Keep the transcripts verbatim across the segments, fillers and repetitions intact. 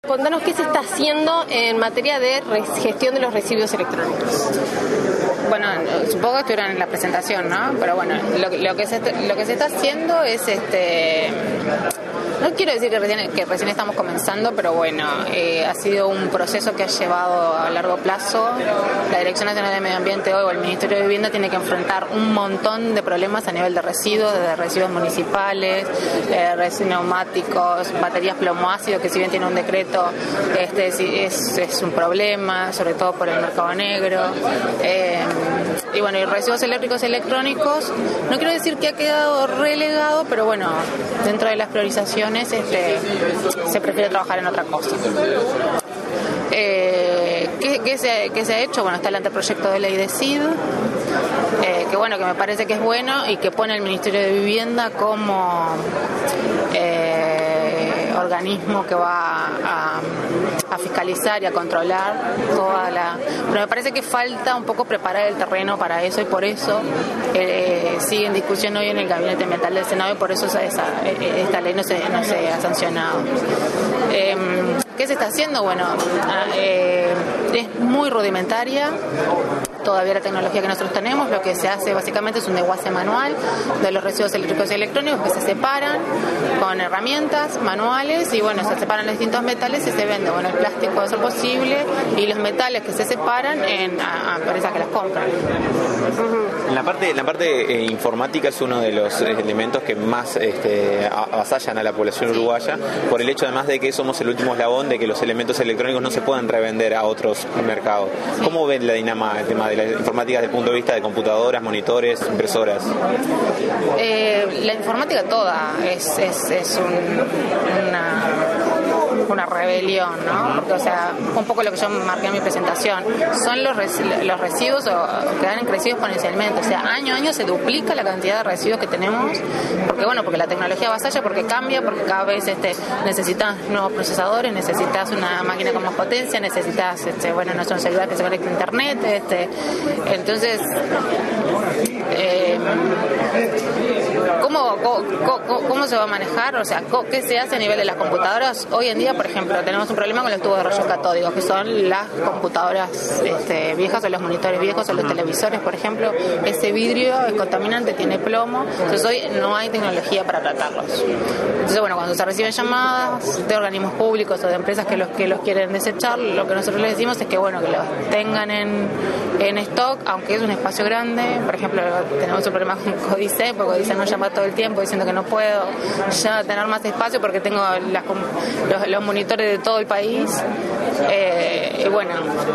Contanos qué se está haciendo en materia de gestión de los residuos electrónicos. Bueno, supongo que estuvieron en la presentación, ¿no? Pero bueno, lo, lo que se lo que se está haciendo es este. No quiero decir que recién, que recién estamos comenzando, pero bueno, eh, ha sido un proceso que ha llevado a largo plazo. La Dirección Nacional de Medio Ambiente hoy o el Ministerio de Vivienda tiene que enfrentar un montón de problemas a nivel de residuos, de residuos municipales, eh, residuos neumáticos, baterías plomoácido, que si bien tiene un decreto, este es, es un problema, sobre todo por el mercado negro. Eh, y bueno, y residuos eléctricos y electrónicos, no quiero decir que ha quedado relegado, pero bueno, dentro de las priorizaciones Este, se prefiere trabajar en otra cosa. Eh, ¿qué, qué, se, ¿Qué se ha hecho? Bueno, está el anteproyecto de ley de S I D, eh, que bueno, que me parece que es bueno y que pone el Ministerio de Vivienda como eh, organismo que va a, a fiscalizar y a controlar toda la... Pero me parece que falta un poco preparar el terreno para eso y por eso eh, sigue en discusión hoy en el Gabinete Ambiental del Senado y por eso esa, esa, esta ley no se, no se ha sancionado. Eh, ¿Qué se está haciendo? Bueno, eh, es muy rudimentaria todavía la tecnología que nosotros tenemos. Lo que se hace básicamente es un desguace manual de los residuos eléctricos y electrónicos que se separan con herramientas manuales y bueno, se separan los distintos metales y se vende. Bueno, el plástico va a ser posible y los metales que se separan en a, a empresas que las compran. En la parte, la parte eh, informática es uno de los eh, elementos que más este, avasallan a la población uruguaya por el hecho además de que somos el último eslabón de que los elementos electrónicos no se pueden revender a otros mercados. ¿Cómo ven la Dinama el tema de la informática desde el punto de vista de computadoras, monitores, impresoras? Eh, la informática toda es, es, es un, una... una rebelión, ¿no? Porque, o sea, un poco lo que yo marqué en mi presentación, son los, res, los residuos o, o que han crecido exponencialmente, o sea, año a año se duplica la cantidad de residuos que tenemos, porque bueno, porque la tecnología avasalla, porque cambia, porque cada vez este, necesitas nuevos procesadores, necesitas una máquina con más potencia, necesitas, este, bueno, no son celular que se conecte a internet, este, entonces, eh, ¿cómo, cómo, ¿cómo se va a manejar? O sea, ¿qué se hace a nivel de las computadoras? Hoy en día, por ejemplo, tenemos un problema con los tubos de rayos catódicos, que son las computadoras este, viejas o los monitores viejos o los televisores, por ejemplo. Ese vidrio es contaminante, tiene plomo, entonces hoy no hay tecnología para tratarlos. Entonces, bueno, cuando se reciben llamadas de organismos públicos o de empresas que los que los quieren desechar, lo que nosotros les decimos es que, bueno, que los tengan en, en stock, aunque es un espacio grande. Por ejemplo, tenemos un problema con Códice, porque Códice nos llama todo el tiempo diciendo que no puedo ya tener más espacio porque tengo las, los, los monitores de todo el país. Eh, y bueno,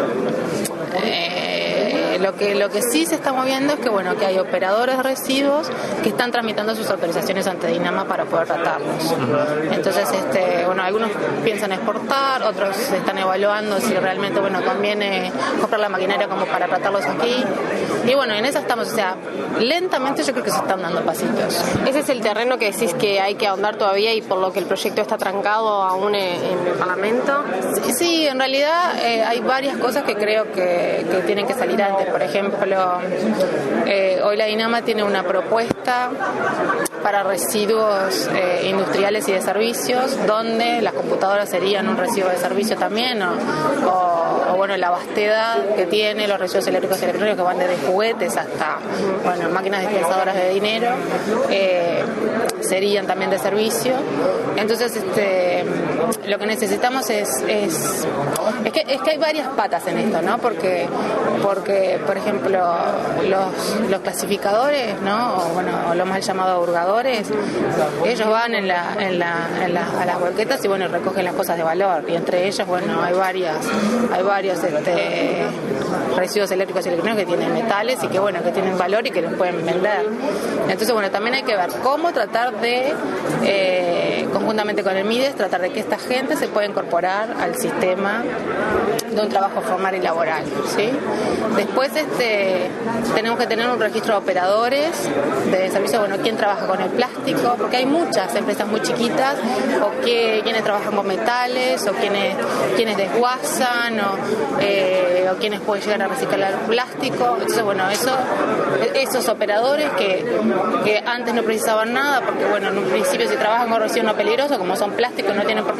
eh, lo que lo que sí se está moviendo es que bueno que hay operadores de residuos que están tramitando sus autorizaciones ante Dinama para poder tratarlos. Entonces, este, bueno, algunos piensan exportar, otros están evaluando si realmente bueno conviene comprar la maquinaria como para tratarlos aquí. Y bueno, en eso estamos, o sea, lentamente yo creo que se están dando pasitos. Ese es el terreno que decís que hay que ahondar todavía y por lo que el proyecto está trancado aún en, en el Parlamento. Sí, sí, en realidad eh, hay varias cosas que creo que, que tienen que salir antes. Por ejemplo, eh, hoy la Dinama tiene una propuesta para residuos eh, industriales y de servicios, donde las computadoras serían un residuo de servicio también, o, o, o bueno, la vastedad que tiene los residuos eléctricos y electrónicos que van desde juguetes hasta bueno, máquinas dispensadoras de dinero, eh, serían también de servicio. Entonces, este, lo que necesitamos es, es, es, que, es que hay varias patas en esto, ¿no? Porque, porque por ejemplo, los, los clasificadores, ¿no? O, bueno, o los mal llamados hurgadores, ellos van en la, en la, en la, a las volquetas y bueno, recogen las cosas de valor. Y entre ellos, bueno, hay varias, hay varios este, residuos eléctricos y electrónicos que tienen metales y que bueno, que tienen valor y que los pueden vender. Entonces, bueno, también hay que ver cómo tratar de, eh, conjuntamente con el MIDES, tratar de que esta gente se pueda incorporar al sistema de un trabajo formal y laboral, ¿sí? Después este, tenemos que tener un registro de operadores de servicio, bueno, quién trabaja con el plástico, porque hay muchas empresas muy chiquitas, o que, quienes trabajan con metales, o quienes, quienes desguazan, o, eh, o quienes pueden llegar a reciclar el plástico. Entonces, bueno, eso, esos operadores que, que antes no precisaban nada, porque bueno, en un principio si trabajan con residuos no peligrosos, como son plásticos, no tienen por qué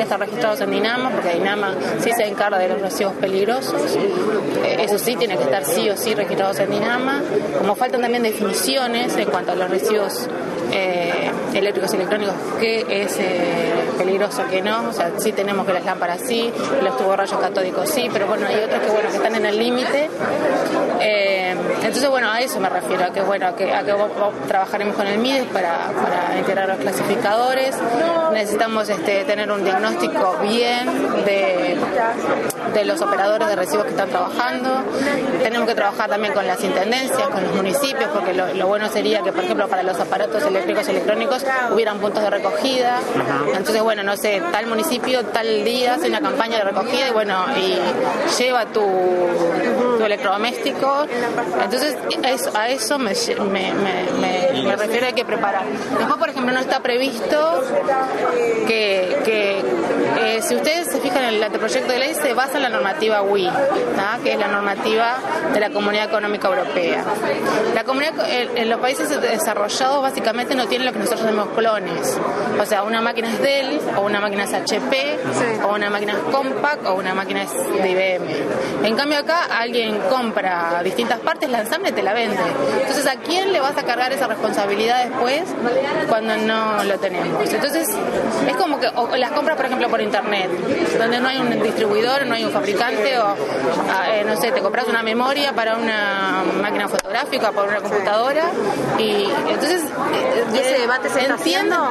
estar registrados en DINAMA, porque DINAMA sí se encarga de los residuos peligrosos. Eh, eso sí, tiene que estar sí o sí registrados en DINAMA. Como faltan también definiciones en cuanto a los residuos eh, eléctricos y electrónicos, qué es eh, peligroso, qué no. O sea, sí tenemos que las lámparas sí, los tubos rayos catódicos sí, pero bueno, hay otros que bueno que están en el límite. Eh, entonces, bueno, a eso me refiero, a que bueno, a que, a que trabajaremos con el MIDES para, para integrar los clasificadores. Necesitamos este, tener un diagnóstico bien de, de los operadores de residuos que están trabajando. Tenemos que trabajar también con las intendencias, con los municipios, porque lo, lo bueno sería que, por ejemplo, para los aparatos eléctricos y electrónicos hubieran puntos de recogida. Entonces, bueno, no sé, tal municipio, tal día hace una campaña de recogida y bueno, y lleva tu, tu electrodoméstico. Entonces, eso, a eso me, me, me, me refiero, hay que preparar. Después, por ejemplo, no está previsto que, que eh, si ustedes se fijan en el anteproyecto de ley, se basa en la normativa W I, ¿tá? Que es la normativa de la Comunidad Económica Europea. La comunidad, en, en los países desarrollados básicamente no tienen lo que nosotros tenemos, clones. O sea, una máquina es Dell, o una máquina es H P, sí. o una máquina es Compaq, o una máquina es de I B M. En cambio acá alguien compra distintas partes, la ensamble y te la vende. Entonces, ¿a quién le vas a cargar esa responsabilidad después cuando no lo tenemos? Entonces, es como que o las compras, por ejemplo, por internet, donde no hay un distribuidor, no hay un fabricante, o eh, no sé, te compras una memoria para una máquina fotográfica, para una computadora, y entonces ¿y ese debate se está haciendo?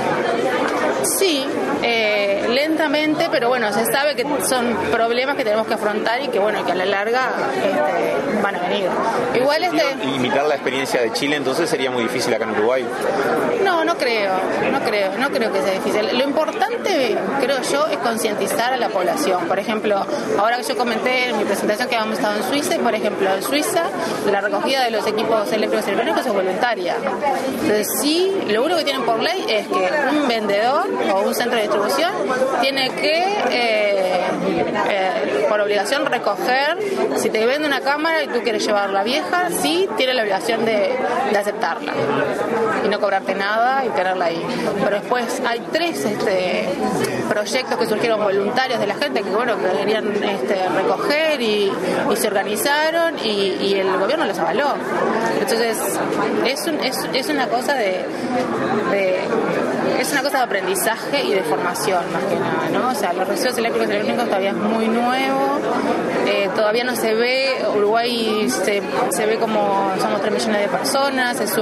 Sí, eh, lentamente, pero bueno, se sabe que son problemas que tenemos que afrontar y que bueno, que a la larga este, van a venir. Igual este... imitar la experiencia de Chile entonces sería muy difícil acá en Uruguay. No, no creo, no creo, no creo que sea difícil. Lo importante, creo yo, es concientizar a la población. Por ejemplo, ahora que yo comenté en mi presentación que habíamos estado en Suiza, y por ejemplo, en Suiza la recogida de los equipos eléctricos y electrónicos es voluntaria. Entonces sí, lo único que tienen por ley es que un vendedor o un centro de distribución tiene que eh, eh, por obligación recoger. Si te vende una cámara y tú quieres llevarla vieja, sí tiene la obligación de, de aceptarla y no cobrarte nada y tenerla ahí. Pero después hay tres este, proyectos que surgieron voluntarios de la gente que bueno que querían este, recoger y, y se organizaron y, y el gobierno los avaló. Entonces es, un, es, es una cosa de, de es una cosa de aprendizaje y de formación más que nada, ¿no? O sea, los residuos eléctricos y electrónicos todavía es muy nuevo, eh, todavía no se ve, Uruguay se, se ve como somos tres millones de personas, es un,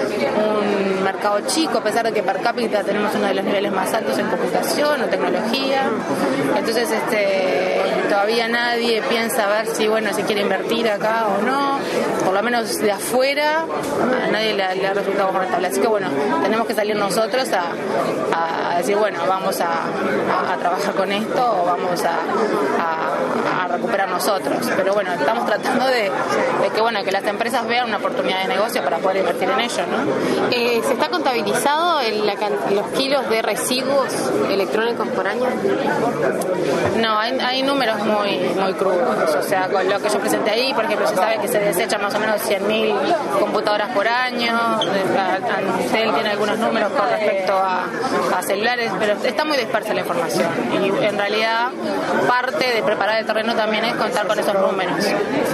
un mercado chico, a pesar de que per cápita tenemos uno de los niveles más altos en computación o tecnología. Entonces este todavía nadie piensa a ver si bueno si quiere invertir acá o no, por lo menos de afuera a nadie le, le ha resultado rentable, así que bueno, tenemos que salir nosotros a, a decir bueno, vamos a, a, a trabajar con esto o vamos a, a, a recuperar nosotros, pero bueno, estamos tratando de, de que bueno que las empresas vean una oportunidad de negocio para poder invertir en ello, ¿no? Eh, ¿Se está contabilizado el, la, los kilos de residuos electrónicos por año? No, hay, hay números muy muy crudos, o sea, con lo que yo presenté ahí, por ejemplo, se sabe que se desechan más o menos cien mil computadoras por año, Antel tiene algunos números con respecto a, a celulares, pero está muy dispersa la información y en realidad parte de preparar el terreno también es contar con esos números.